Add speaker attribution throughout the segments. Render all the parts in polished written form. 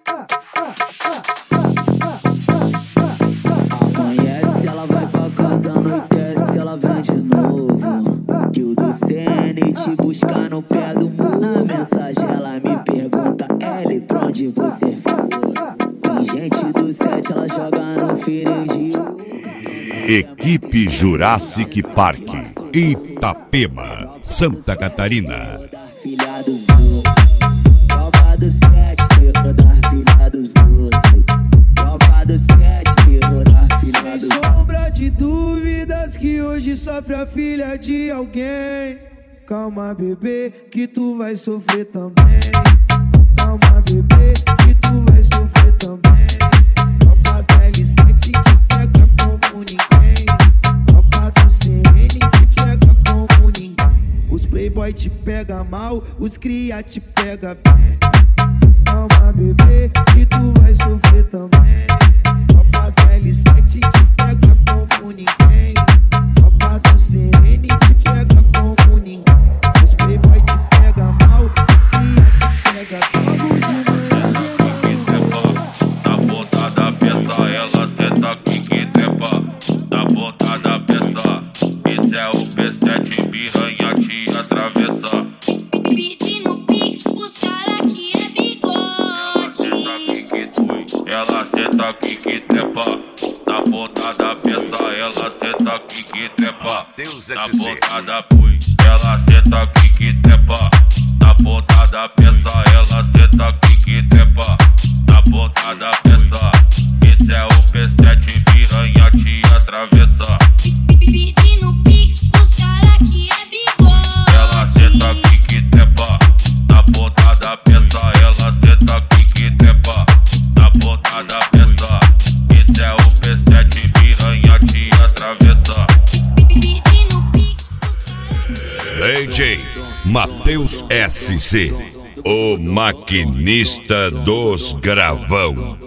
Speaker 1: Amanhece, ela vai pra casa, anoitece, ela vem de novo. Que o do CN te buscar no pé do muro. Na mensagem ela me pergunta, L, pra onde você for? Tem gente do 7, ela joga no feirão de ouro.
Speaker 2: Equipe Jurassic Park, Itapema, Santa Catarina.
Speaker 1: Filha dos outros, tropa do 7, terror da filha dos outros. Tropa do 7, terror da filha dos outros.
Speaker 3: Sem sombra de dúvidas que hoje sofre a filha de alguém. Calma, bebê, que tu vai sofrer também. Calma, bebê, que tu vai sofrer também. Tropa do L7 te pega como ninguém. Tropa do CN te pega como ninguém. Os playboy te pega mal, os cria te pega bem. Calma, bebê, que tu vai sofrer também. Tropa do L7 te pega como ninguém. Tropa do CN te pega como ninguém. Os playboy te pega mal, os cria te pega bem.
Speaker 4: Na ponta da peça, ela senta aqui que trepa. Na ponta da peça, esse é o P7 piranha te atravessa.
Speaker 5: Pedindo pix, os cara que é bigode.
Speaker 4: Ela senta aqui que trepa. Na ponta da peça, ela senta aqui que trepa. Na ponta da pui, ela senta aqui que trepa. Na ponta da peça, ela senta aqui que trepa. Na ponta da peça, esse é o P7 piranha te atravessa.
Speaker 5: Pedindo pix, os cara que é bigode.
Speaker 4: Ela senta aqui que trepa. Na ponta da peça, ela senta aqui que trepa. Na ponta da peça, esse é o P7 piranha te atravessa.
Speaker 5: Pedindo pix, os cara que
Speaker 2: DJ Matheus SC, o maquinista dos gravão.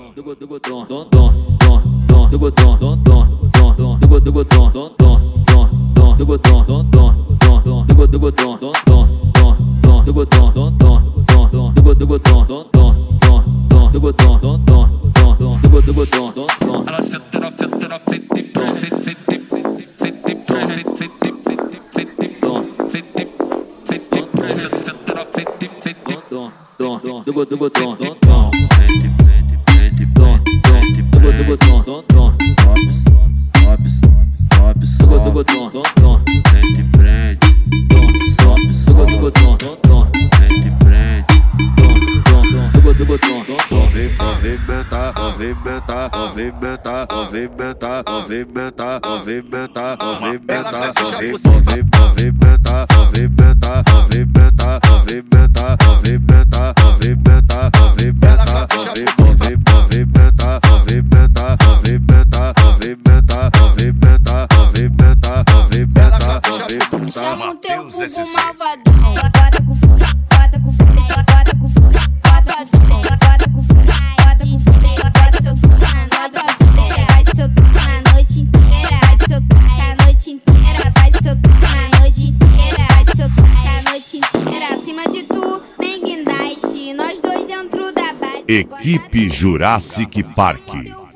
Speaker 4: Ela
Speaker 5: chama o teu vulgo malvadão. Bota com força, bota com força, bota com força, bota com força, bota com força, bota com força, bota seu força na noite, vai socar na noite inteira, vai socar a noite inteira, vai socar na noite inteira, vai socar a noite inteira. Acima de tu, nem guindaste, nós dois dentro da base.
Speaker 2: Equipe Jurassic Park.